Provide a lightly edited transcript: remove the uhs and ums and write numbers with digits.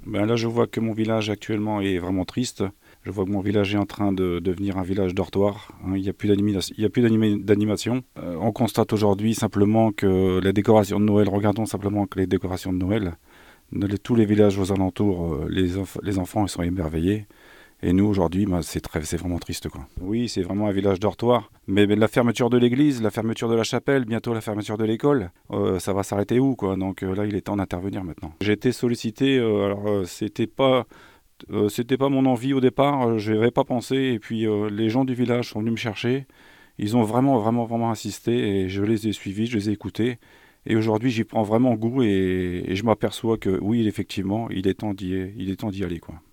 Ben là, je vois que mon village actuellement est vraiment triste. Je vois que mon village est en train de devenir un village dortoir, hein. Il n'y a plus d'animation. On constate aujourd'hui simplement que les décorations de Noël, regardons simplement que les décorations de Noël, tous les villages aux alentours, les enfants ils sont émerveillés. Et nous, aujourd'hui, ben, c'est vraiment triste, quoi. Oui, c'est vraiment un village dortoir. Mais la fermeture de l'église, la fermeture de la chapelle, bientôt la fermeture de l'école, ça va s'arrêter où, quoi? Donc là, il est temps d'intervenir maintenant. J'ai été sollicité, c'était pas mon envie au départ, je n'y avais pas pensé. Et puis les gens du village sont venus me chercher. Ils ont vraiment, vraiment, vraiment insisté et je les ai suivis, je les ai écoutés. Et aujourd'hui, j'y prends vraiment goût et je m'aperçois que oui, effectivement, il est temps d'y aller, quoi.